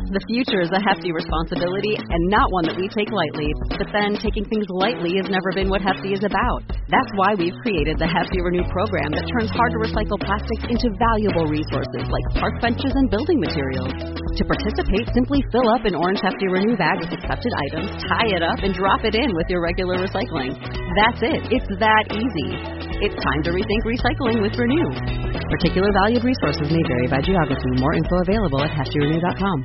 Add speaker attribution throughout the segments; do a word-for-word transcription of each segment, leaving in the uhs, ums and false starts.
Speaker 1: The future is a hefty responsibility and not one that we take lightly. But then taking things lightly has never been what Hefty is about. That's why we've created the Hefty Renew program that turns hard-to-recycle plastics into valuable resources like park benches and building materials. To participate, simply fill up an orange Hefty Renew bag with accepted items, tie it up, and drop it in with your regular recycling. That's it. It's that easy. It's time to rethink recycling with Renew. Particular valued resources may vary by geography. More info available at hefty renew dot com.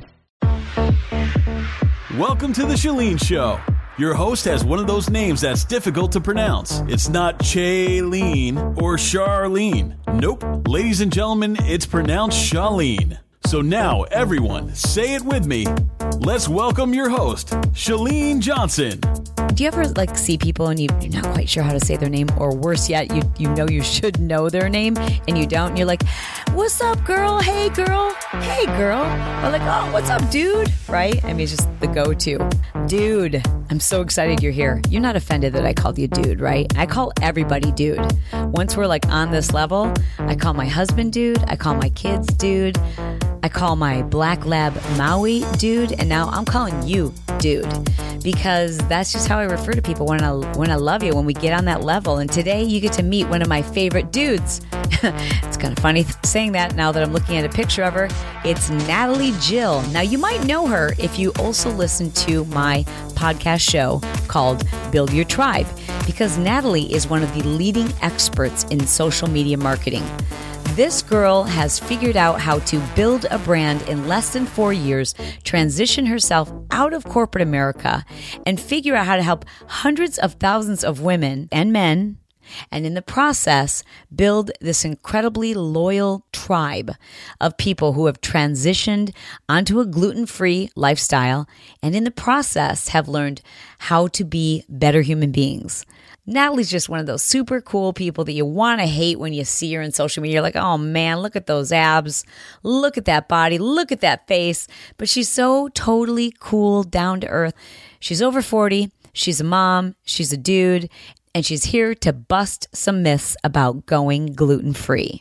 Speaker 2: Welcome to the Chalene Show. Your host has one of those names that's difficult to pronounce. It's not Chaylene or Charlene. Nope. Ladies and gentlemen, it's pronounced Chalene. So now, everyone, say it with me. Let's welcome your host, Chalene Johnson.
Speaker 3: Do you ever like see people and you, you're not quite sure how to say their name, or worse yet, you you know you should know their name and you don't, and you're like, what's up, girl? Hey, girl. Hey, girl. Or like, oh, what's up, dude? Right? I mean, it's just the go-to. Dude, I'm so excited you're here. You're not offended that I called you dude, right? I call everybody dude. Once we're like on this level, I call my husband dude. I call my kids dude. I call my black lab Maui dude, and now I'm calling you dude, because that's just how I refer to people when I when I love you, when we get on that level. And today you get to meet one of my favorite dudes. It's kind of funny saying that now that I'm looking at a picture of her. It's Natalie Jill. Now you might know her if you also listen to my podcast show called Build Your Tribe, because Natalie is one of the leading experts in social media marketing. This girl has figured out how to build a brand in less than four years, transition herself out of corporate America, and figure out how to help hundreds of thousands of women and men, and in the process, build this incredibly loyal tribe of people who have transitioned onto a gluten-free lifestyle, and in the process have learned how to be better human beings. Natalie's just one of those super cool people that you want to hate when you see her in social media. You're like, oh man, look at those abs. Look at that body. Look at that face. But she's so totally cool, down to earth. She's over forty. She's a mom. She's a dude. And she's here to bust some myths about going gluten-free.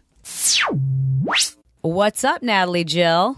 Speaker 3: What's up, Natalie Jill?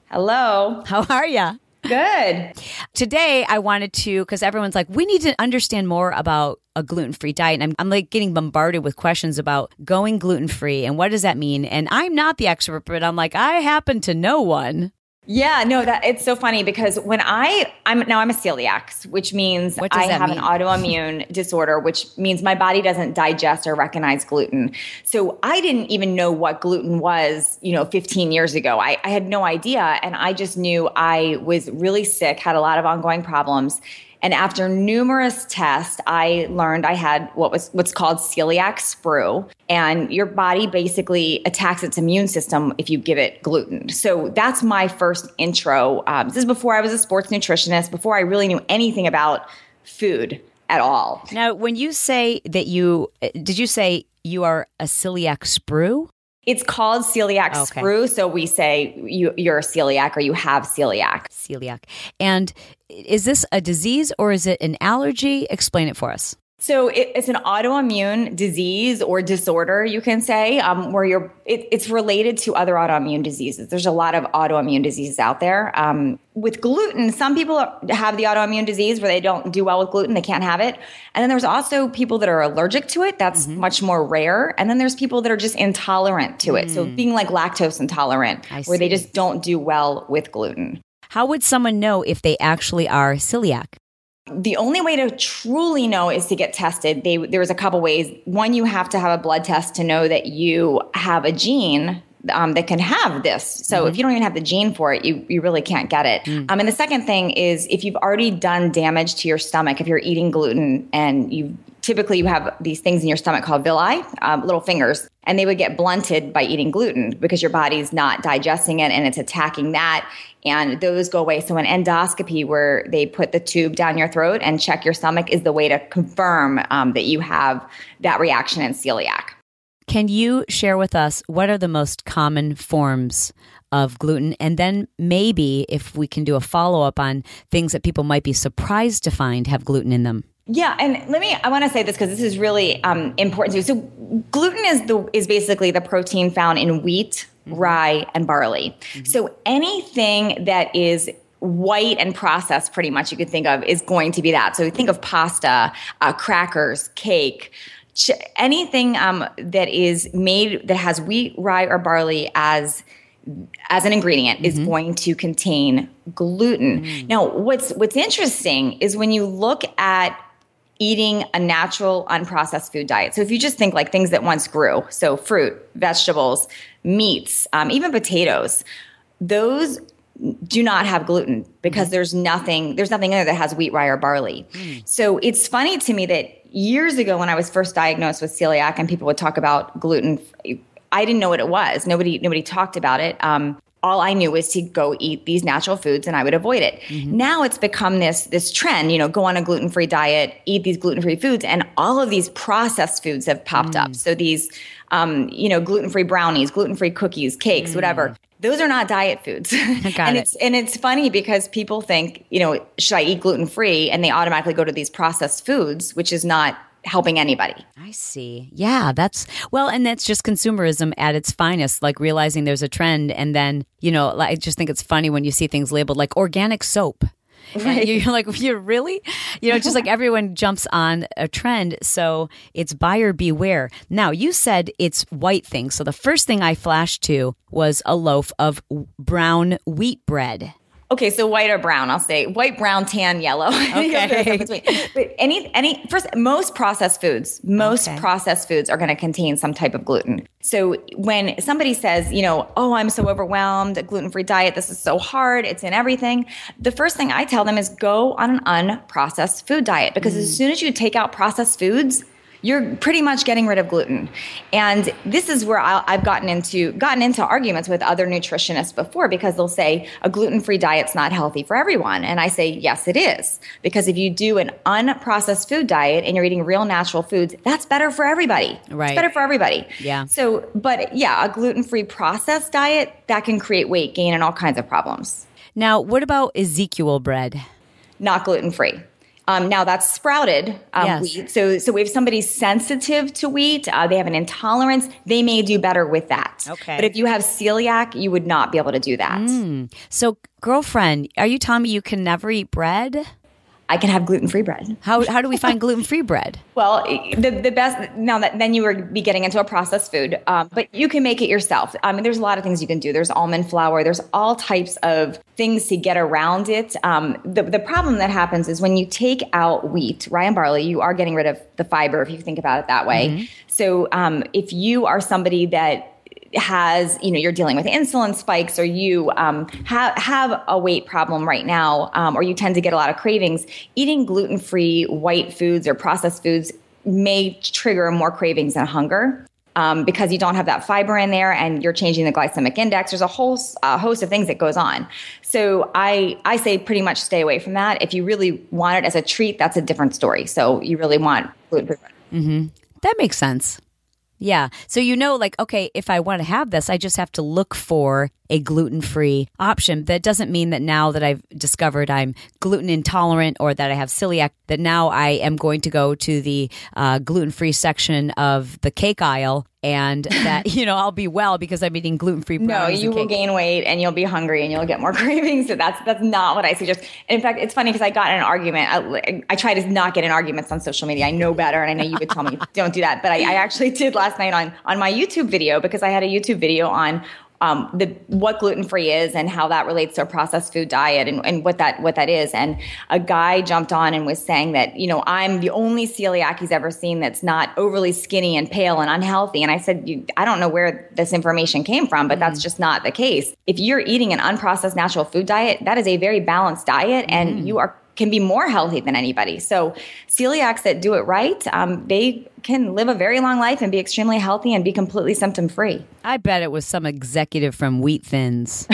Speaker 4: Hello.
Speaker 3: How are ya?
Speaker 4: Good.
Speaker 3: Today, I wanted to, because everyone's like, we need to understand more about a gluten-free diet. And I'm, I'm like getting bombarded with questions about going gluten-free and what does that mean? And I'm not the expert, but I'm like, I happen to know one.
Speaker 4: Yeah, no, that it's so funny because when I, I'm now I'm a celiac, which means I have
Speaker 3: mean?
Speaker 4: an autoimmune disorder, which means my body doesn't digest or recognize gluten. So I didn't even know what gluten was, you know, fifteen years ago. I, I had no idea. And I just knew I was really sick, had a lot of ongoing problems. And after numerous tests, I learned I had what was what's called celiac sprue. And your body basically attacks its immune system if you give it gluten. So that's my first intro. Um, this is before I was a sports nutritionist, before I really knew anything about food at all.
Speaker 3: Now, when you say that you, did you say you are a celiac sprue?
Speaker 4: It's called celiac
Speaker 3: Okay.
Speaker 4: sprue. So we say you, you're a celiac or you have celiac.
Speaker 3: Celiac. And is this a disease or is it an allergy? Explain it for us.
Speaker 4: So it, it's an autoimmune disease or disorder, you can say, um, where you're. It, it's related to other autoimmune diseases. There's a lot of autoimmune diseases out there. Um, with gluten, some people have the autoimmune disease where they don't do well with gluten; they can't have it. And then there's also people that are allergic to it. That's mm-hmm. much more rare. And then there's people that are just intolerant to it. Mm. So being like lactose intolerant,
Speaker 3: I
Speaker 4: where
Speaker 3: see.
Speaker 4: they just don't do well with gluten.
Speaker 3: How would someone know if they actually are celiac?
Speaker 4: The only way to truly know is to get tested. They, there's a couple ways. One, you have to have a blood test to know that you have a gene um, that can have this. So mm-hmm. if you don't even have the gene for it, you, you really can't get it. Mm. Um, and the second thing is if you've already done damage to your stomach, if you're eating gluten and you typically you have these things in your stomach called villi, um, little fingers, and they would get blunted by eating gluten because your body's not digesting it and it's attacking that. And those go away. So an endoscopy where they put the tube down your throat and check your stomach is the way to confirm um, that you have that reaction in celiac.
Speaker 3: Can you share with us what are the most common forms of gluten? And then maybe if we can do a follow-up on things that people might be surprised to find have gluten in them.
Speaker 4: Yeah, and let me, I want to say this because this is really um, important too. So gluten is the is basically the protein found in wheat, mm-hmm. rye, and barley. Mm-hmm. So anything that is white and processed pretty much you could think of is going to be that. So think of pasta, uh, crackers, cake, ch- anything um, that is made that has wheat, rye, or barley as as an ingredient mm-hmm. is going to contain gluten. Mm. Now, what's what's interesting is when you look at eating a natural, unprocessed food diet. So if you just think like things that once grew, so fruit, vegetables, meats, um, even potatoes, those do not have gluten because mm. there's nothing there's nothing in there that has wheat, rye, or barley. Mm. So it's funny to me that years ago when I was first diagnosed with celiac and people would talk about gluten, I didn't know what it was. Nobody nobody talked about it. Um, all I knew was to go eat these natural foods and I would avoid it. Mm-hmm. Now it's become this this trend, you know, go on a gluten-free diet, eat these gluten-free foods, and all of these processed foods have popped mm. up. So these, um, you know, gluten-free brownies, gluten-free cookies, cakes, mm. whatever. Those are not diet foods. Got and
Speaker 3: it.
Speaker 4: it's and it's funny because people think, you know, should I eat gluten-free? And they automatically go to these processed foods, which is not helping anybody.
Speaker 3: I see. Yeah, that's, well, and that's just consumerism at its finest, like realizing there's a trend. And then, you know, I just think it's funny when you see things labeled like organic soap. Right. You're like, you're really, you know, just like everyone jumps on a trend. So it's buyer beware. Now, you said it's white things. So the first thing I flashed to was a loaf of brown wheat bread.
Speaker 4: Okay, so white or brown, I'll say white, brown, tan, yellow.
Speaker 3: Okay.
Speaker 4: But any, any, first, most processed foods, most okay. processed foods are going to contain some type of gluten. So when somebody says, you know, oh, I'm so overwhelmed, a gluten-free diet, this is so hard, it's in everything. The first thing I tell them is go on an unprocessed food diet because mm. as soon as you take out processed foods, you're pretty much getting rid of gluten. And this is where I'll, I've gotten into gotten into arguments with other nutritionists before because they'll say a gluten-free diet's not healthy for everyone. And I say, yes, it is. Because if you do an unprocessed food diet and you're eating real natural foods, that's better for everybody.
Speaker 3: Right.
Speaker 4: It's better for everybody.
Speaker 3: Yeah.
Speaker 4: So, but yeah, a gluten-free processed diet, that can create weight gain and all kinds of problems.
Speaker 3: Now, what about Ezekiel bread?
Speaker 4: Not gluten-free. Um, now that's sprouted um,
Speaker 3: yes.
Speaker 4: wheat. So, so if somebody's sensitive to wheat, uh, they have an intolerance, they may do better with that.
Speaker 3: Okay.
Speaker 4: But if you have celiac, you would not be able to do that.
Speaker 3: Mm. So, girlfriend, are you telling me you can never eat bread?
Speaker 4: I can have gluten-free bread.
Speaker 3: How how do we find gluten-free bread?
Speaker 4: Well, the the best now that then you would be getting into a processed food, um, but you can make it yourself. I mean, there's a lot of things you can do. There's almond flour. There's all types of things to get around it. Um, the the problem that happens is when you take out wheat, rye, and barley, you are getting rid of the fiber. If you think about it that way. Mm-hmm. So um, if you are somebody that has, you know, you're dealing with insulin spikes or you um, have have a weight problem right now, um, or you tend to get a lot of cravings, eating gluten-free white foods or processed foods may trigger more cravings and hunger um, because you don't have that fiber in there and you're changing the glycemic index. There's a whole uh, host of things that goes on. So I, I say pretty much stay away from that. If you really want it as a treat, that's a different story. So you really want gluten-free bread.
Speaker 3: Mm-hmm. That makes sense. Yeah. So you know, like, okay, if I want to have this, I just have to look for a gluten-free option. That doesn't mean that now that I've discovered I'm gluten intolerant or that I have celiac, that now I am going to go to the uh, gluten-free section of the cake aisle and that, you know, I'll be well because I'm eating gluten-free brownies.
Speaker 4: No, you
Speaker 3: and
Speaker 4: will
Speaker 3: cake.
Speaker 4: gain weight and you'll be hungry and you'll get more cravings. So that's that's not what I suggest. And in fact, it's funny because I got in an argument. I, I try to not get in arguments on social media. I know better, and I know you would tell me don't do that. But I, I actually did last night on on my YouTube video because I had a YouTube video on Um, the what gluten-free is and how that relates to a processed food diet and, and what that what that is. And a guy jumped on and was saying that, you know, I'm the only celiac he's ever seen that's not overly skinny and pale and unhealthy. And I said, you, I don't know where this information came from, but mm. that's just not the case. If you're eating an unprocessed natural food diet, that is a very balanced diet and mm. you are can be more healthy than anybody. So celiacs that do it right, um, they can live a very long life and be extremely healthy and be completely symptom-free.
Speaker 3: I bet it was some executive from Wheat Thins.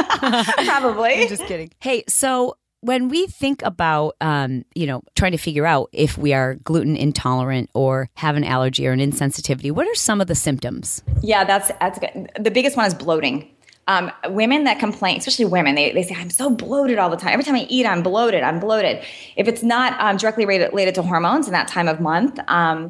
Speaker 4: Probably.
Speaker 3: I'm just kidding. Hey, so when we think about, um, you know, trying to figure out if we are gluten intolerant or have an allergy or an insensitivity, what are some of the symptoms?
Speaker 4: Yeah, that's, that's good. The biggest one is bloating. Um, women that complain, especially women, they, they say, I'm so bloated all the time. Every time I eat, I'm bloated, I'm bloated. If it's not um, directly related, related to hormones in that time of month, um,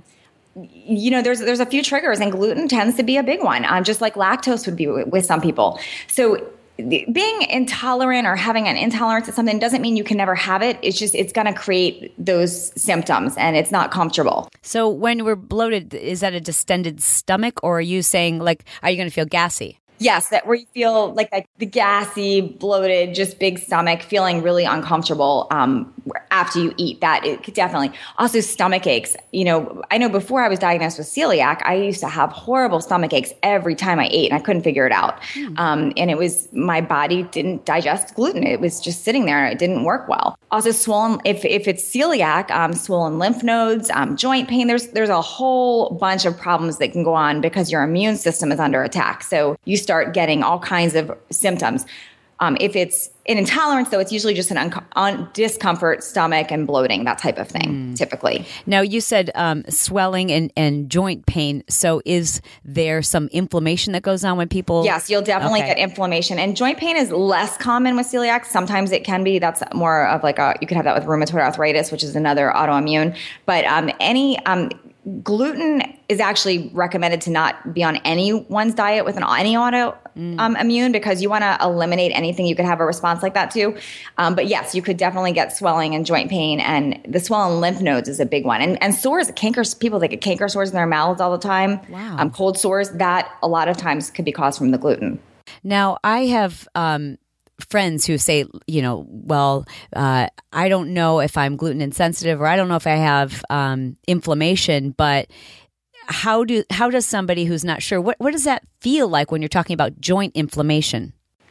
Speaker 4: you know, there's there's a few triggers, and gluten tends to be a big one, um, just like lactose would be with, with some people. So being intolerant or having an intolerance to something doesn't mean you can never have it. It's just, it's going to create those symptoms and it's not comfortable.
Speaker 3: So when we're bloated, is that a distended stomach, or are you saying like, are you going to feel gassy?
Speaker 4: Yes, that where you feel like, like the gassy, bloated, just big stomach, feeling really uncomfortable um, after you eat. That it could definitely. Also, stomach aches. You know, I know before I was diagnosed with celiac, I used to have horrible stomach aches every time I ate, and I couldn't figure it out. Mm. Um, and it was my body didn't digest gluten; it was just sitting there, and it didn't work well. Also, swollen. If if it's celiac, um, swollen lymph nodes, um, joint pain. There's there's a whole bunch of problems that can go on because your immune system is under attack. So you start getting all kinds of symptoms. Um, if it's an intolerance, though, it's usually just an un- un- discomfort, stomach, and bloating, that type of thing, mm. typically.
Speaker 3: Now, you said um, swelling and, and joint pain. So is there some inflammation that goes on when people...
Speaker 4: Yes, you'll definitely okay. get inflammation. And joint pain is less common with celiac. Sometimes it can be. That's more of like a... You could have that with rheumatoid arthritis, which is another autoimmune. But um, any... Um, gluten is actually recommended to not be on anyone's diet with an any auto mm. um, immune, because you want to eliminate anything you could have a response like that to. Um, but yes, you could definitely get swelling and joint pain, and the swollen lymph nodes is a big one. And, and sores, canker, people that get canker sores in their mouths all the time,
Speaker 3: wow.
Speaker 4: um, cold sores, that a lot of times could be caused from the gluten.
Speaker 3: Now, I have... Um friends who say, you know, well, uh, I don't know if I'm gluten insensitive, or I don't know if I have um, inflammation, but how do how does somebody who's not sure, what, what does that feel like when you're talking about joint inflammation?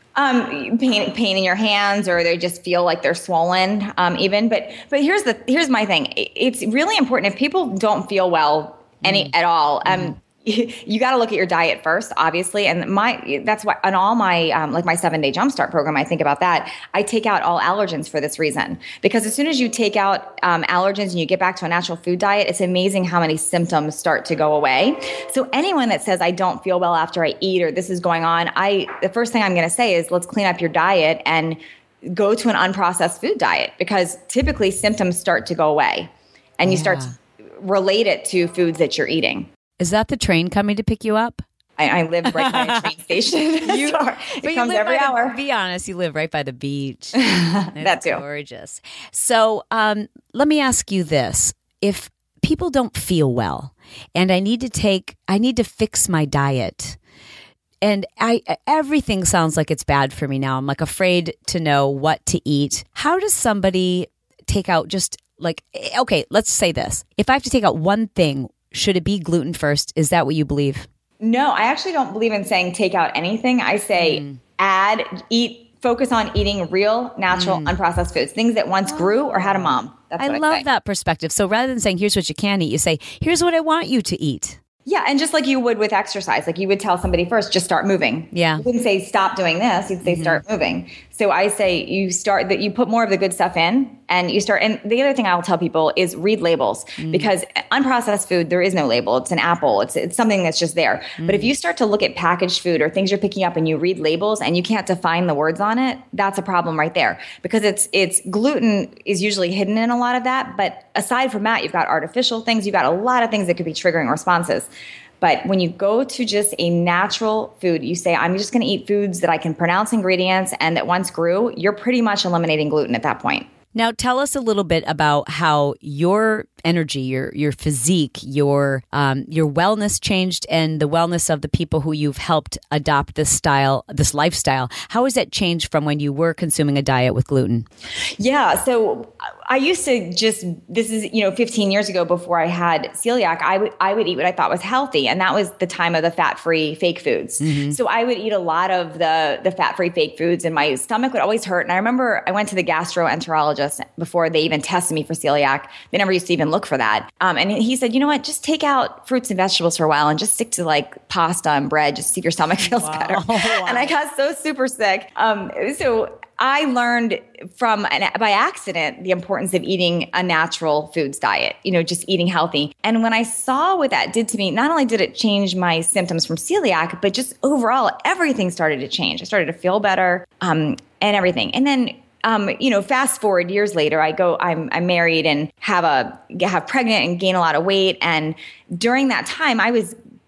Speaker 4: Um, pain, pain in your hands, or they just feel like they're swollen, um, even. But but here's the here's my thing. It's really important if people don't feel well any mm. at all. Um, mm. You got to look at your diet first, obviously. And my, that's why on all my, um, like my seven day jumpstart program, I think about that. I take out all allergens for this reason, because as soon as you take out um, allergens and you get back to a natural food diet, it's amazing how many symptoms start to go away. So anyone that says, I don't feel well after I eat, or this is going on, I, the first thing I'm going to say is let's clean up your diet and go to an unprocessed food diet, because typically symptoms start to go away and you yeah. start to relate it to foods that you're eating.
Speaker 3: Is that the train coming to pick you up?
Speaker 4: I, I live right by a train station. you, so it comes every hour.
Speaker 3: The, be honest, you live right by the beach. That's
Speaker 4: too
Speaker 3: gorgeous. So um, let me ask you this. If people don't feel well and I need to take, I need to fix my diet, and I everything sounds like it's bad for me now. I'm like afraid to know what to eat. How does somebody take out just like, okay, let's say this. If I have to take out one thing, should it be gluten first? Is that what you believe?
Speaker 4: No, I actually don't believe in saying take out anything. I say mm. add, eat, focus on eating real, natural, mm. unprocessed foods, things that once grew or had a mom. That's
Speaker 3: I
Speaker 4: what
Speaker 3: love
Speaker 4: I say.
Speaker 3: that perspective. So rather than saying, here's what you can eat, you say, here's what I want you to eat.
Speaker 4: Yeah, and just like you would with exercise, like you would tell somebody first, just start moving.
Speaker 3: Yeah.
Speaker 4: You wouldn't say stop doing this, you'd say mm-hmm. start moving. So I say you start that you put more of the good stuff in, and you start. And the other thing I'll tell people is read labels, mm. because unprocessed food, there is no label. It's an apple. It's it's something that's just there. Mm. But if you start to look at packaged food or things you're picking up and you read labels and you can't define the words on it, that's a problem right there, because it's it's gluten is usually hidden in a lot of that. But aside from that, you've got artificial things. You've got a lot of things that could be triggering responses. But when you go to just a natural food, you say, I'm just going to eat foods that I can pronounce ingredients and that once grew, you're pretty much eliminating gluten at that point.
Speaker 3: Now, tell us a little bit about how your energy, your your physique, your um, your wellness changed, and the wellness of the people who you've helped adopt this style, this lifestyle. How has that changed from when you were consuming a diet with gluten?
Speaker 4: Yeah, so I used to just, this is, you know, fifteen years ago before I had celiac, I would I would eat what I thought was healthy, and that was the time of the fat-free fake foods. Mm-hmm. So I would eat a lot of the the fat-free fake foods, and my stomach would always hurt. And I remember I went to the gastroenterologist before they even tested me for celiac. They never used to even look for that. Um, and he said, you know what, just take out fruits and vegetables for a while and just stick to like pasta and bread, just see if your stomach feels wow. better. Wow. And I got so super sick. Um, so I learned from, by accident, the importance of eating a natural foods diet, you know, just eating healthy. And when I saw what that did to me, not only did it change my symptoms from celiac, but just overall, everything started to change. I started to feel better um, and everything. And then Um, you know, fast forward years later, I go, I'm, I'm married and have a, have pregnant and gain a lot of weight. And during that time, I was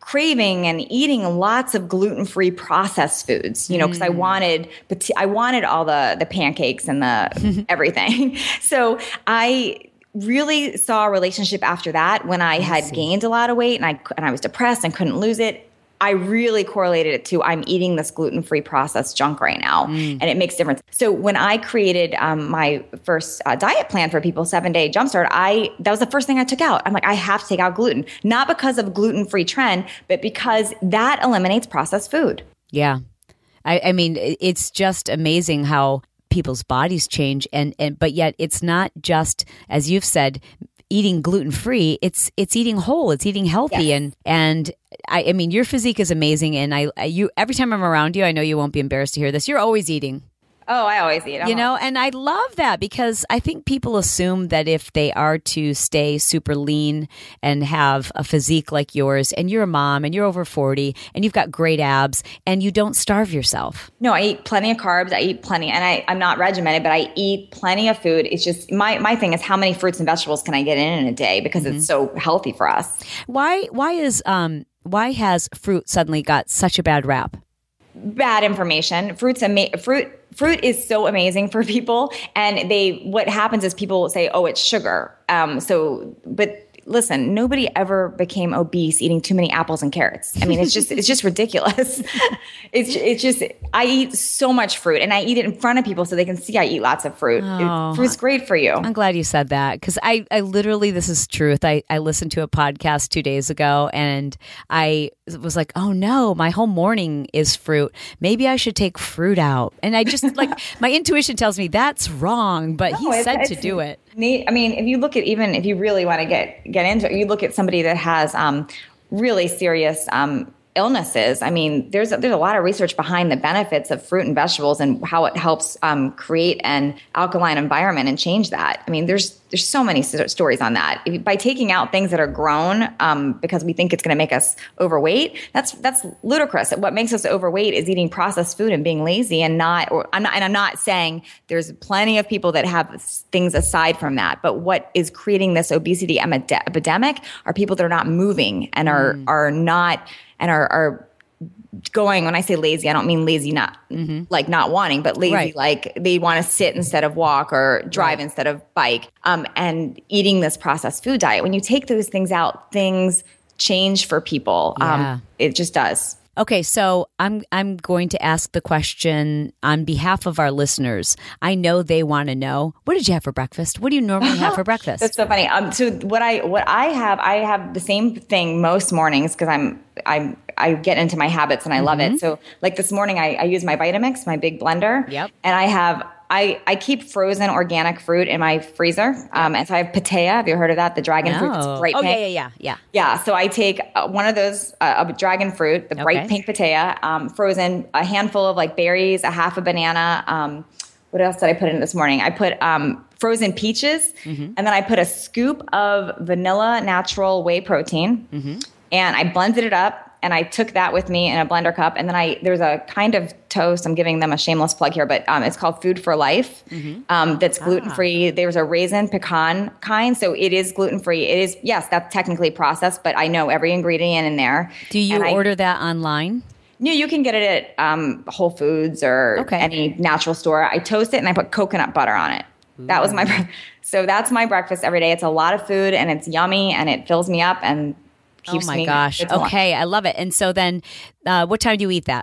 Speaker 4: craving and eating lots of gluten-free processed foods, you know, because mm. I wanted, I wanted all the the pancakes and the everything. So I really saw a relationship after that when I had I gained a lot of weight and I and I was depressed and couldn't lose it. I really correlated it to I'm eating this gluten-free processed junk right now, mm. and it makes a difference. So when I created um, my first uh, diet plan for people, seven-day jumpstart, I that was the first thing I took out. I'm like, I have to take out gluten, not because of gluten-free trend, but because that eliminates processed food.
Speaker 3: Yeah, I, I mean, it's just amazing how people's bodies change, and and but yet it's not just, as you've said, eating gluten-free, it's it's eating whole, it's eating healthy. Yes. And and I, I mean, your physique is amazing. And I, you every time I'm around you, I know you won't be embarrassed to hear this. You're always eating.
Speaker 4: Oh, I always eat. I'm
Speaker 3: you know, and I love that because I think people assume that if they are to stay super lean and have a physique like yours, and you're a mom and you're over forty and you've got great abs and you don't starve yourself.
Speaker 4: No, I eat plenty of carbs. I eat plenty, and I, I'm not regimented, but I eat plenty of food. It's just my, my thing is how many fruits and vegetables can I get in in a day because mm-hmm. it's so healthy for us.
Speaker 3: Why, why is, um, why has fruit suddenly got such a bad rap?
Speaker 4: Bad information. Fruit's ama- fruit fruit is so amazing for people, and they what happens is people say, "Oh, it's sugar." Um, so, but listen, nobody ever became obese eating too many apples and carrots. I mean, it's just it's just ridiculous. It's it's just I eat so much fruit, and I eat it in front of people so they can see I eat lots of fruit.
Speaker 3: Oh,
Speaker 4: it, fruit's great for you.
Speaker 3: I'm glad you said that because I, I literally, this is truth. I, I listened to a podcast two days ago, and I was like, oh no, my whole morning is fruit. Maybe I should take fruit out. And I just like my intuition tells me that's wrong, but no, he it's, said it's, to do it.
Speaker 4: I mean, if you look at even if you really want to get get into it, you look at somebody that has um, really serious um, illnesses. I mean, there's a, there's a lot of research behind the benefits of fruit and vegetables and how it helps um, create an alkaline environment and change that. I mean, there's there's so many st- stories on that. If, by taking out things that are grown um, because we think it's going to make us overweight, that's that's ludicrous. What makes us overweight is eating processed food and being lazy, and not. Or I'm not, and I'm not saying there's plenty of people that have things aside from that. But what is creating this obesity epidemic are people that are not moving and are mm. are not. And are, are going, when I say lazy, I don't mean lazy not mm-hmm. like not wanting, but lazy right. like they want to sit instead of walk or drive right. instead of bike, um, and eating this processed food diet. When you take those things out, things change for people.
Speaker 3: Yeah.
Speaker 4: Um, it just does.
Speaker 3: Okay, so I'm I'm going to ask the question on behalf of our listeners. I know they want to know, what did you have for breakfast? What do you normally have for breakfast?
Speaker 4: That's so funny. Um, so what I what I have, I have the same thing most mornings because I'm I'm I get into my habits and I mm-hmm. love it. So like this morning, I, I use my Vitamix, my big blender,
Speaker 3: yep,
Speaker 4: and I have. I, I keep frozen organic fruit in my freezer. Um, and so I have Patea. Have you heard of that? The dragon
Speaker 3: no.
Speaker 4: fruit that's bright
Speaker 3: oh,
Speaker 4: pink.
Speaker 3: yeah, yeah, yeah, yeah.
Speaker 4: Yeah. So I take uh, one of those, uh, a dragon fruit, the okay. bright pink Patea, um, frozen, a handful of like berries, a half a banana. Um, what else did I put in this morning? I put um, frozen peaches, mm-hmm. and then I put a scoop of vanilla natural whey protein, mm-hmm. and I blended it up. And I took that with me in a blender cup. And then I there's a kind of toast. I'm giving them a shameless plug here, but um, it's called Food for Life. Mm-hmm. Um, that's gluten-free. Ah. There's a raisin pecan kind. So it is gluten-free. It is, yes, that's technically processed, but I know every ingredient in there.
Speaker 3: Do you
Speaker 4: and
Speaker 3: order
Speaker 4: I,
Speaker 3: that online?
Speaker 4: No, you can get it at um, Whole Foods or okay. any natural store. I toast it and I put coconut butter on it. Ooh. That was my So that's my breakfast every day. It's a lot of food and it's yummy and it fills me up and keeps
Speaker 3: oh my
Speaker 4: me
Speaker 3: gosh. Okay. I love it. And so then uh, what time do you eat that?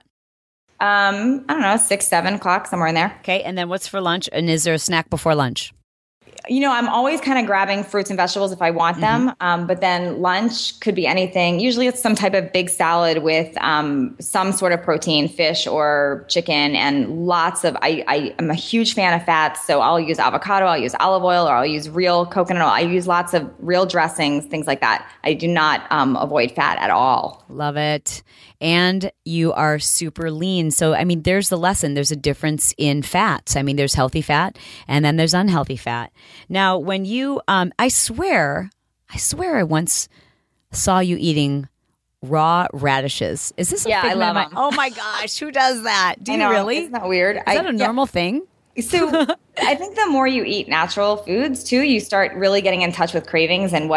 Speaker 4: Um, I don't know, six, seven o'clock, somewhere in there.
Speaker 3: Okay. And then what's for lunch? And is there a snack before lunch?
Speaker 4: You know, I'm always kind of grabbing fruits and vegetables if I want them. Mm-hmm. Um, but then lunch could be anything. Usually it's some type of big salad with um, some sort of protein, fish or chicken, and lots of, I, I am a huge fan of fats. So I'll use avocado, I'll use olive oil, or I'll use real coconut oil. I use lots of real dressings, things like that. I do not um, avoid fat at all.
Speaker 3: Love it. And you are super lean. So, I mean, there's the lesson. There's a difference in fats. I mean, there's healthy fat and then there's unhealthy fat. Now, when you, um, I swear, I swear I once saw you eating raw radishes. Is this a
Speaker 4: yeah, I
Speaker 3: figment
Speaker 4: love
Speaker 3: of my,
Speaker 4: them.
Speaker 3: Oh my gosh, who does that? Do
Speaker 4: I
Speaker 3: you
Speaker 4: know,
Speaker 3: really?
Speaker 4: Isn't that weird?
Speaker 3: Is that
Speaker 4: I,
Speaker 3: a normal
Speaker 4: yeah.
Speaker 3: thing?
Speaker 4: So I think the more you eat natural foods too, you start really getting in touch with cravings and what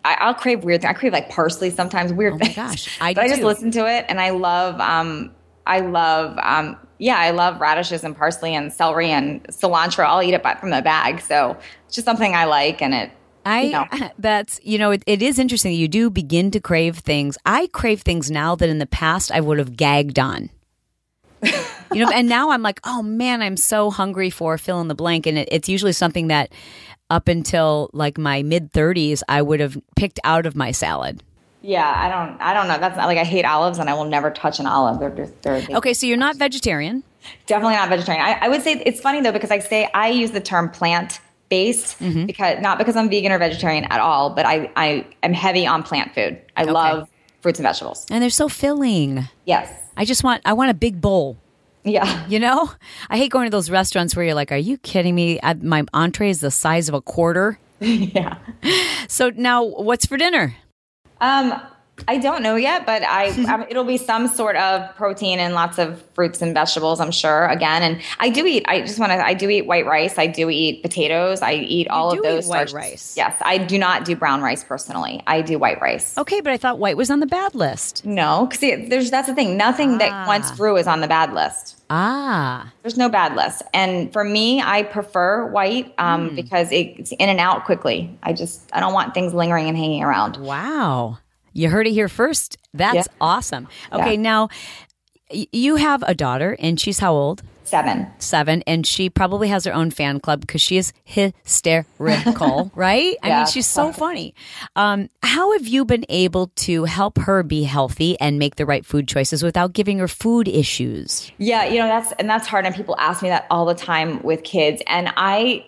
Speaker 4: I, I'll crave weird things. I crave like parsley sometimes, weird
Speaker 3: Oh my
Speaker 4: things.
Speaker 3: gosh, I do
Speaker 4: But I just
Speaker 3: too.
Speaker 4: listen to it, and I love, um, I love, um, yeah, I love radishes and parsley and celery and cilantro. I'll eat it by- from the bag. So it's just something I like, and it.
Speaker 3: I
Speaker 4: you know.
Speaker 3: that's you know it, it is interesting that you do begin to crave things. I crave things now that in the past I would have gagged on. You know, and now I'm like, oh man, I'm so hungry for fill in the blank, and it, it's usually something that up until like my mid thirties I would have picked out of my salad.
Speaker 4: Yeah, I don't, I don't know. That's not like I hate olives, and I will never touch an olive. They're just, they're they-
Speaker 3: Okay, so you're not vegetarian.
Speaker 4: definitely not vegetarian. I, I would say it's funny though, because I say I use the term plant based
Speaker 3: Mm-hmm.
Speaker 4: because not because I'm vegan or vegetarian at all, but I, I am heavy on plant food. I love fruits and vegetables.
Speaker 3: And they're so filling.
Speaker 4: Yes.
Speaker 3: I just want I want a big bowl.
Speaker 4: Yeah.
Speaker 3: You know, I hate going to those restaurants where you're like, are you kidding me? I, my entree is the size of a quarter.
Speaker 4: Yeah.
Speaker 3: So now what's for dinner?
Speaker 4: Um, I don't know yet, but I um, it'll be some sort of protein and lots of fruits and vegetables, I'm sure. Again, and I do eat. I just want to. I do eat white rice. I do eat potatoes. I eat all
Speaker 3: do
Speaker 4: of those
Speaker 3: eat white
Speaker 4: starches.
Speaker 3: rice.
Speaker 4: Yes, I do not do brown rice personally. I do white rice.
Speaker 3: Okay, but I thought white was on the bad list.
Speaker 4: No, because there's that's the thing. Nothing
Speaker 3: Ah.
Speaker 4: that once grew is on the bad list.
Speaker 3: Ah,
Speaker 4: There's no bad list. And for me, I prefer white um,
Speaker 3: Hmm.
Speaker 4: because it, it's in and out quickly. I just I don't want things lingering and hanging around.
Speaker 3: wow. You heard it here first. That's
Speaker 4: Yeah.
Speaker 3: awesome. Okay,
Speaker 4: Yeah.
Speaker 3: now y- you have a daughter, and she's how old?
Speaker 4: Seven.
Speaker 3: Seven, and she probably has her own fan club because she is hysterical, right? I
Speaker 4: Yeah.
Speaker 3: mean, she's so funny. Um, how have you been able to help her be healthy and make the right food choices without giving her food issues?
Speaker 4: Yeah, you know, that's and that's hard. And people ask me that all the time with kids. And I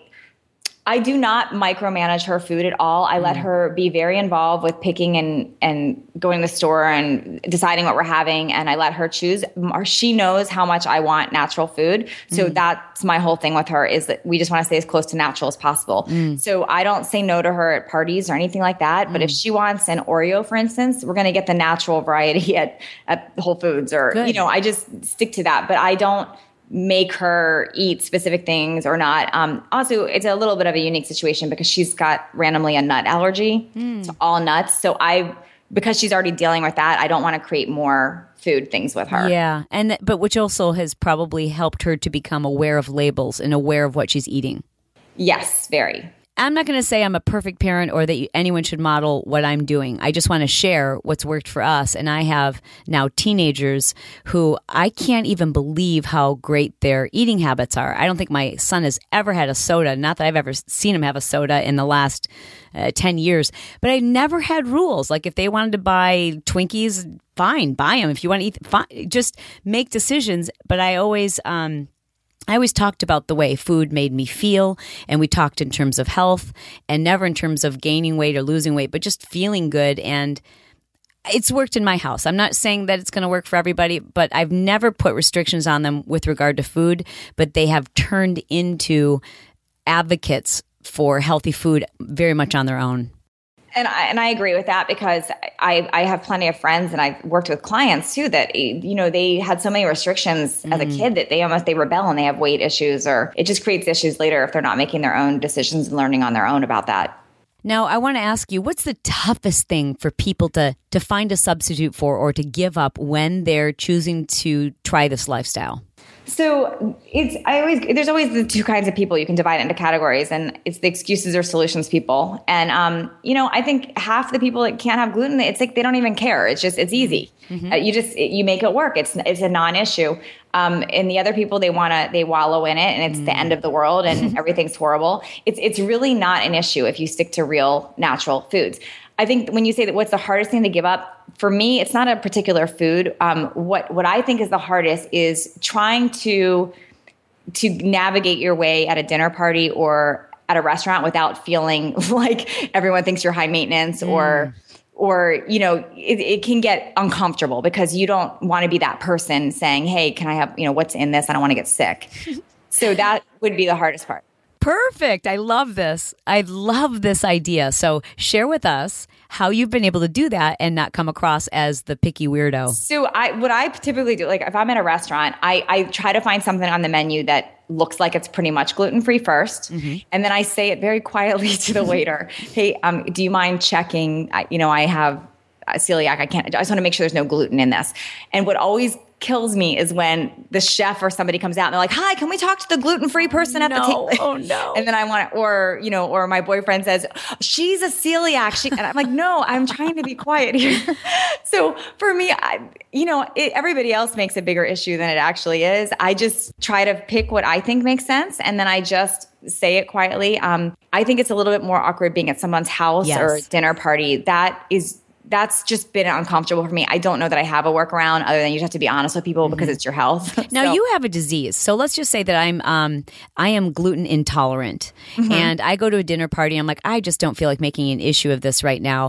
Speaker 4: I do not micromanage her food at all. I let her be very involved with picking and, and going to the store and deciding what we're having. And I let her choose. She knows how much I want natural food. So that's my whole thing with her is that we just want to stay as close to natural as possible. So I don't say no to her at parties or anything like that. But if she wants an Oreo, for instance, we're going to get the natural variety at, at Whole Foods or,
Speaker 3: Good.
Speaker 4: you know, I just stick to that. But I don't make her eat specific things or not. Um, also, it's a little bit of a unique situation because she's got randomly a nut allergy to all nuts. So I, because she's already dealing with that, I don't want to create more food things with her.
Speaker 3: Yeah, and th- but which also has probably helped her to become aware of labels and aware of what she's eating.
Speaker 4: Yes, very.
Speaker 3: I'm not going to say I'm a perfect parent or that you, anyone should model what I'm doing. I just want to share what's worked for us. And I have now teenagers who I can't even believe how great their eating habits are. I don't think my son has ever had a soda. Not that I've ever seen him have a soda in the last uh, ten years, but I never had rules. Like if they wanted to buy Twinkies, fine, buy them. If you want to eat, fine, just make decisions. But I always, um, I always talked about the way food made me feel, and we talked in terms of health and never in terms of gaining weight or losing weight, but just feeling good. And it's worked in my house. I'm not saying that it's going to work for everybody, but I've never put restrictions on them with regard to food, but they have turned into advocates for healthy food very much on their own.
Speaker 4: And I, and I agree with that because I, I have plenty of friends and I've worked with clients too that, you know, they had so many restrictions as a kid that they almost, they rebel and they have weight issues, or it just creates issues later if they're not making their own decisions and learning on their own about that.
Speaker 3: Now, I want to ask you, what's the toughest thing for people to, to find a substitute for or to give up when they're choosing to try this lifestyle?
Speaker 4: So it's, I always, there's always the two kinds of people. You can divide it into categories, and it's the excuses or solutions people. And, um, you know, I think half the people that can't have gluten, it's like, they don't even care. It's just, it's easy. Mm-hmm. Uh, you just, you make it work. It's, it's a non-issue. Um, and the other people, they want to, they wallow in it and it's mm. the end of the world and everything's horrible. It's, it's really not an issue if you stick to real natural foods. I think when you say that what's the hardest thing to give up, for me, it's not a particular food. Um, what what I think is the hardest is trying to to navigate your way at a dinner party or at a restaurant without feeling like everyone thinks you're high maintenance mm. or or you know it, it can get uncomfortable because you don't want to be that person saying, "Hey, can I have you know what's in this? I don't want to get sick." So that would be the hardest part.
Speaker 3: Perfect. I love this. I love this idea. So share with us how you've been able to do that and not come across as the picky weirdo.
Speaker 4: So I, what I typically do, like if I'm at a restaurant, I, I try to find something on the menu that looks like it's pretty much gluten-free first. Mm-hmm. And then I say it very quietly to the waiter, hey, um, do you mind checking? I, you know, I have celiac. I can't, I just want to make sure there's no gluten in this. And what always kills me is when the chef or somebody comes out and they're like, hi, can we talk to the gluten-free person at
Speaker 3: no.
Speaker 4: the table?
Speaker 3: Oh no.
Speaker 4: And then I want to, or, you know, or my boyfriend says, she's a celiac. She, and I'm like, no, I'm trying to be quiet here. So for me, I, you know, it, everybody else makes a bigger issue than it actually is. I just try to pick what I think makes sense. And then I just say it quietly. Um, I think it's a little bit more awkward being at someone's house
Speaker 3: yes.
Speaker 4: or dinner party. That is That's just been uncomfortable for me. I don't know that I have a workaround other than you just have to be honest with people because it's your health.
Speaker 3: Now
Speaker 4: so.
Speaker 3: you have a disease. So let's just say that I'm um I am gluten intolerant mm-hmm. and I go to a dinner party. I'm like, I just don't feel like making an issue of this right now.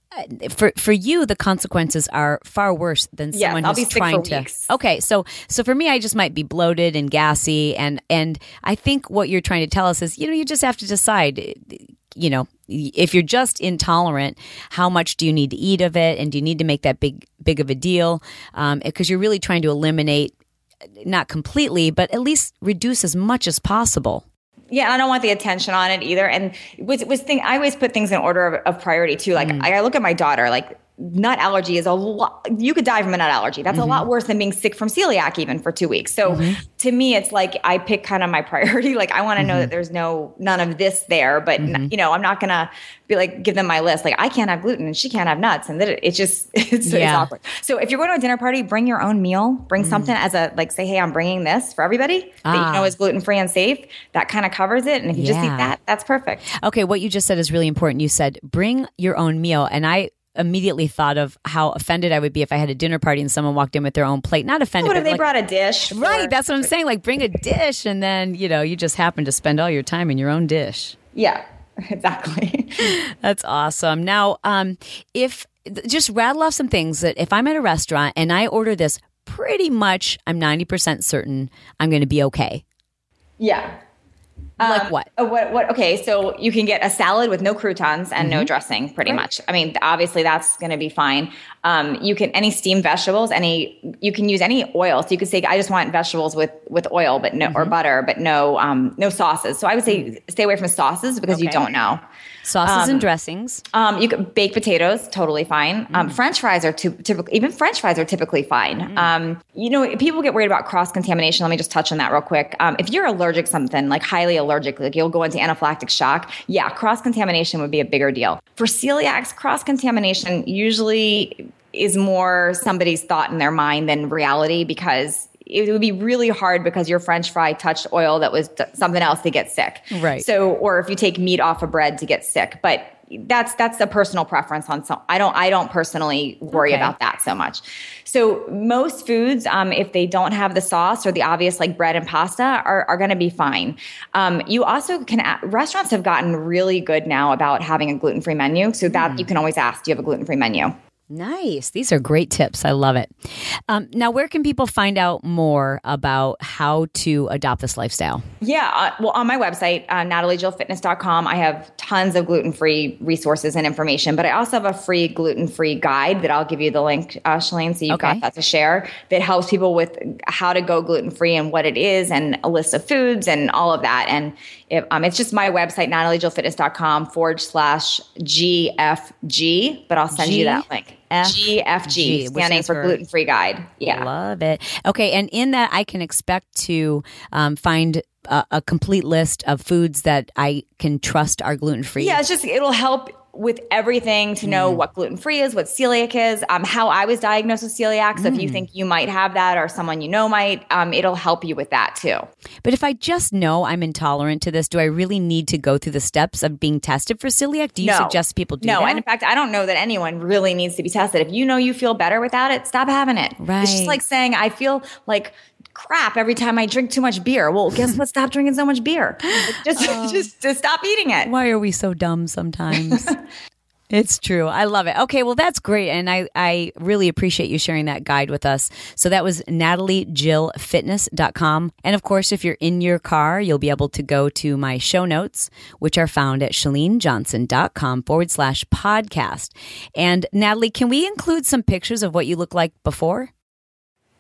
Speaker 3: For for you, the consequences are far worse than
Speaker 4: yes,
Speaker 3: someone
Speaker 4: I'll
Speaker 3: who's
Speaker 4: be sick
Speaker 3: trying
Speaker 4: for
Speaker 3: to.
Speaker 4: Weeks.
Speaker 3: Okay, so so for me, I just might be bloated and gassy, and and I think what you're trying to tell us is, you know, you just have to decide. You know, if you're just intolerant, how much do you need to eat of it, and do you need to make that big big of a deal? Um, because you're really trying to eliminate, not completely, but at least reduce as much as possible.
Speaker 4: Yeah, I don't want the attention on it either. And was was thing I always put things in order of, of priority too. Like mm. I, I look at my daughter, like nut allergy is a lot. You could die from a nut allergy. That's mm-hmm. a lot worse than being sick from celiac even for two weeks. So mm-hmm. to me, it's like I pick kind of my priority. Like I want to mm-hmm. know that there's no none of this there, but mm-hmm. you know, I'm not gonna be like give them my list. Like I can't have gluten and she can't have nuts, and that it, it's just it's, yeah. it's awkward. So if you're going to a dinner party, bring your own meal. Bring mm. something as a like say, hey, I'm bringing this for everybody ah. that you know is gluten free and safe. That kind of covers it. And if you yeah. just eat that, that's perfect.
Speaker 3: Okay, what you just said is really important. You said bring your own meal, and I immediately thought of how offended I would be if I had a dinner party and someone walked in with their own plate. Not offended.
Speaker 4: What if they
Speaker 3: like,
Speaker 4: brought a dish? For-
Speaker 3: right. That's what I'm saying. Like bring a dish and then, you know, you just happen to spend all your time in your own dish.
Speaker 4: Yeah, exactly.
Speaker 3: That's awesome. Now, um, if just rattle off some things that if I'm at a restaurant and I order this, pretty much I'm ninety percent certain I'm going to be okay.
Speaker 4: Yeah.
Speaker 3: Like
Speaker 4: um,
Speaker 3: what?
Speaker 4: Uh, what? What? Okay, so you can get a salad with no croutons and mm-hmm. no dressing, pretty right. much. I mean, obviously that's going to be fine. Um, you can any steamed vegetables, any you can use any oil. So you could say, I just want vegetables with with oil, but no mm-hmm. or butter, but no um, no sauces. So I would say stay away from sauces because okay. you don't know.
Speaker 3: Sauces
Speaker 4: um,
Speaker 3: and dressings.
Speaker 4: Um, you could bake potatoes, totally fine. Mm. Um, French fries are t- typically, even French fries are typically fine. Mm. Um, you know, people get worried about cross contamination. Let me just touch on that real quick. Um, if you're allergic to something, like highly allergic, like you'll go into anaphylactic shock. Yeah, cross contamination would be a bigger deal. For celiacs, cross contamination usually is more somebody's thought in their mind than reality, because it would be really hard because your French fry touched oil that was t- something else to get sick.
Speaker 3: Right.
Speaker 4: So, or if you take meat off of bread to get sick, but that's that's a personal preference on some. I don't I don't personally worry okay. about that so much. So most foods, um, if they don't have the sauce or the obvious like bread and pasta, are are going to be fine. Um, you also can restaurants have gotten really good now about having a gluten-free menu, so that mm. you can always ask, do you have a gluten-free menu?
Speaker 3: Nice. These are great tips. I love it. Um, now, where can people find out more about how to adopt this lifestyle?
Speaker 4: Yeah. Uh, well, on my website, uh, natalie jill fitness dot com, I have tons of gluten-free resources and information, but I also have a free gluten-free guide that I'll give you the link, uh, Shalene, so you've okay. got that to share, that helps people with how to go gluten-free and what it is and a list of foods and all of that. And if, um, it's just my website, natalie jill fitness dot com forward slash G F G, but I'll send G- you that link. G F G, standing for, for gluten-free guide. Yeah.
Speaker 3: Love it. Okay. And in that, I can expect to um, find a, a complete list of foods that I can trust are gluten-free.
Speaker 4: Yeah, it's just, it'll help with everything to know mm. what gluten-free is, what celiac is, um, how I was diagnosed with celiac. So mm. if you think you might have that or someone you know might, um, it'll help you with that too.
Speaker 3: But if I just know I'm intolerant to this, do I really need to go through the steps of being tested for celiac? Do you
Speaker 4: no.
Speaker 3: suggest people do
Speaker 4: no.
Speaker 3: that?
Speaker 4: No, and in fact, I don't know that anyone really needs to be tested. If you know you feel better without it, stop having it.
Speaker 3: Right.
Speaker 4: It's just like saying, I feel like crap every time I drink too much beer. Well, guess what? Stop drinking so much beer. Just, uh, just, just stop eating it.
Speaker 3: Why are we so dumb sometimes? It's true. I love it. Okay, well, that's great. And I, I really appreciate you sharing that guide with us. So that was natalie jill fitness dot com. And of course, if you're in your car, you'll be able to go to my show notes, which are found at shalene johnson dot com forward slash podcast. And Natalie, can we include some pictures of what you look like before?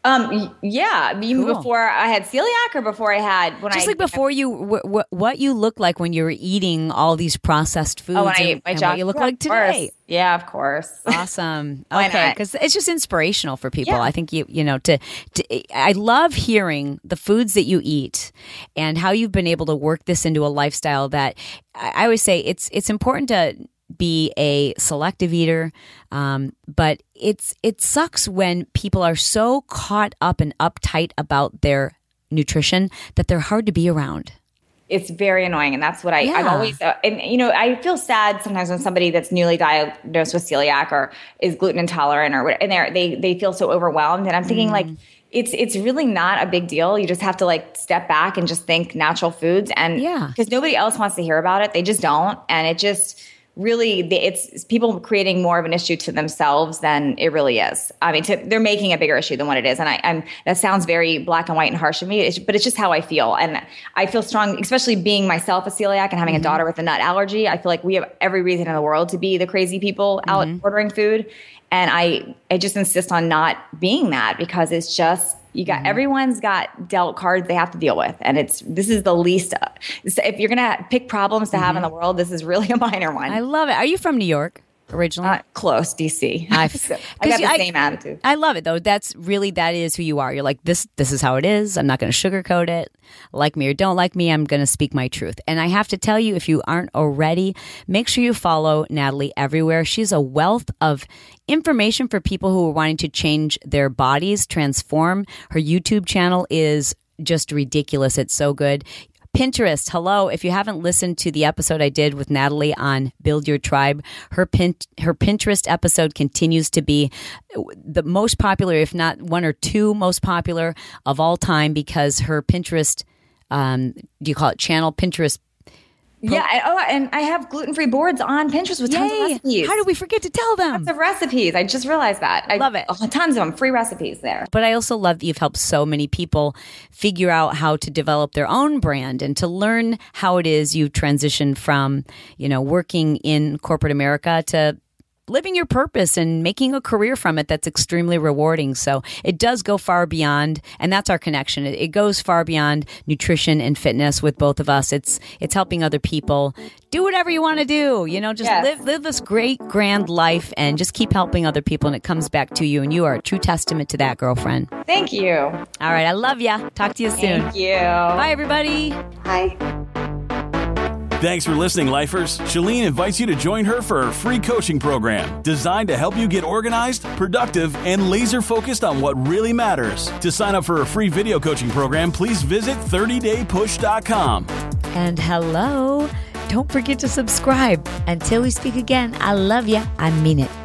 Speaker 4: Um, yeah, even
Speaker 3: Cool.
Speaker 4: before I had celiac or before I had when
Speaker 3: Just
Speaker 4: I
Speaker 3: like before you, w- w- what you look like when you were eating all these processed foods,
Speaker 4: oh, when I
Speaker 3: and,
Speaker 4: ate my
Speaker 3: and
Speaker 4: job,
Speaker 3: what you look
Speaker 4: yeah,
Speaker 3: like
Speaker 4: of course.
Speaker 3: today.
Speaker 4: Yeah, of course.
Speaker 3: Awesome.
Speaker 4: Why
Speaker 3: Okay,
Speaker 4: not?
Speaker 3: because it's just inspirational for people.
Speaker 4: Yeah.
Speaker 3: I think you, you know, to, to, I love hearing the foods that you eat and how you've been able to work this into a lifestyle that I, I always say it's it's important to be a selective eater, um, but it's it sucks when people are so caught up and uptight about their nutrition that they're hard to be around.
Speaker 4: It's very annoying, and that's what I,
Speaker 3: Yeah.
Speaker 4: I've always. Uh, and you know, I feel sad sometimes when somebody that's newly diagnosed with celiac or is gluten intolerant or what, and they they they feel so overwhelmed. And I'm thinking like, it's it's really not a big deal. You just have to like step back and just think natural foods, and
Speaker 3: Yeah.
Speaker 4: because nobody else wants to hear about it, they just don't, and it just. Really, it's, it's people creating more of an issue to themselves than it really is. I mean, to, they're making a bigger issue than what it is, and I, I'm that sounds very black and white and harsh to me. It's, but it's just how I feel, and I feel strong, especially being myself a celiac and having mm-hmm. a daughter with a nut allergy. I feel like we have every reason in the world to be the crazy people mm-hmm. out ordering food, and I I just insist on not being that because it's just. You got mm-hmm. everyone's got dealt cards they have to deal with, and it's this is the least. Uh, if you're gonna pick problems to mm-hmm. have in the world, this is really a minor one.
Speaker 3: I love it. Are you from New York originally?
Speaker 4: Uh, close, D C.
Speaker 3: I've,
Speaker 4: I got the
Speaker 3: I,
Speaker 4: same attitude.
Speaker 3: I love it though. That's really that is who you are. You're like this. This is how it is. I'm not going to sugarcoat it. Like me or don't like me, I'm going to speak my truth. And I have to tell you, if you aren't already, make sure you follow Natalie everywhere. She's a wealth of information for people who are wanting to change their bodies, transform. Her YouTube channel is just ridiculous. It's so good. Pinterest, hello. If you haven't listened to the episode I did with Natalie on Build Your Tribe, her pin, her Pinterest episode continues to be the most popular, if not one or two most popular of all time, because her Pinterest, um, do you call it channel, Pinterest?
Speaker 4: Yeah, and, oh, and I have gluten-free boards on Pinterest with tons
Speaker 3: Yay.
Speaker 4: of recipes.
Speaker 3: How did we forget to tell them?
Speaker 4: Tons of recipes. I just realized that. I
Speaker 3: love it.
Speaker 4: Oh, tons of them, free recipes there.
Speaker 3: But I also love that you've helped so many people figure out how to develop their own brand and to learn how it is you transitioned from, you know, working in corporate America to living your purpose and making a career from it that's extremely rewarding. So it does go far beyond, and that's our connection. It, it goes far beyond nutrition and fitness with both of us. It's it's helping other people do whatever you want to do. You know, just
Speaker 4: Yes.
Speaker 3: live live this great, grand life and just keep helping other people, and it comes back to you. And you are a true testament to that, girlfriend.
Speaker 4: Thank you.
Speaker 3: All right, I love ya. Talk to you soon.
Speaker 4: Thank you.
Speaker 3: Bye, everybody.
Speaker 4: Bye.
Speaker 2: Thanks for listening, Lifers. Chalene invites you to join her for her free coaching program designed to help you get organized, productive, and laser focused on what really matters. To sign up for a free video coaching program, please visit thirty day push dot com.
Speaker 3: And hello. Don't forget to subscribe. Until we speak again, I love ya. I mean it.